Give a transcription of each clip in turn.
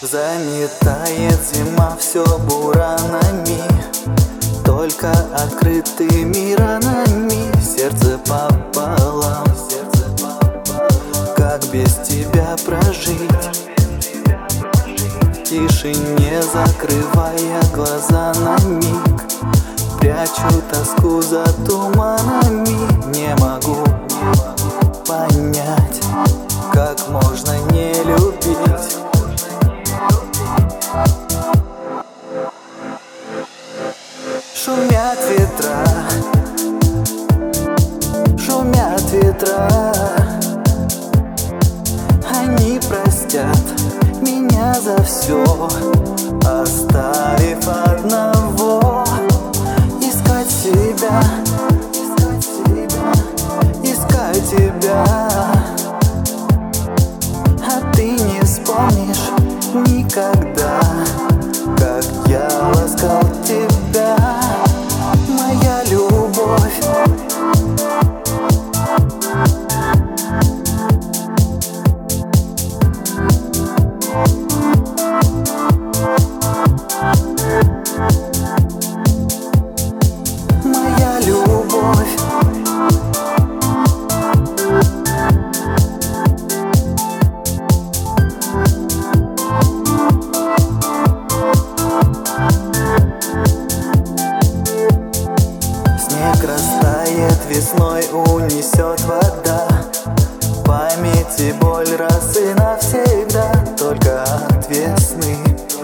Заметает зима все буранами, только открытыми ранами. Сердце пополам, как без тебя прожить? В тишине, закрывая глаза на миг, прячу тоску за туманами. Не могу понять, как можно не любить. Шумят ветра, шумят ветра. Они простят меня за все, оставив одного. Искать себя, искать тебя. А ты не вспомнишь никогда, как я ласкал тебя. Моя любовь, моя любовь. Снег растает, весной унесет вода, в памяти боль раз и навсегда. Только от весны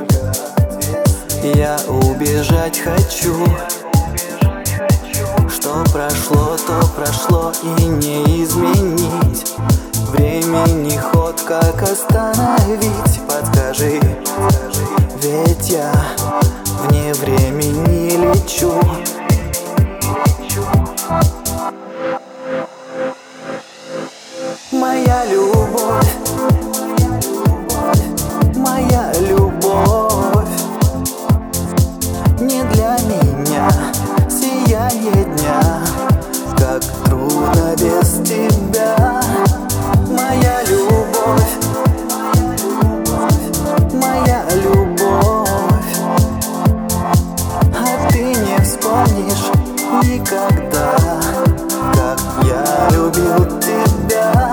я убежать хочу. Что прошло, то прошло, и не изменить. Времени ход как остановить? Подскажи, ведь я вне времени лечу. Моя любовь, моя любовь, не для меня сияние дня, как трудно без тебя. Моя любовь, моя любовь, а ты не вспомнишь никогда, как я любил тебя.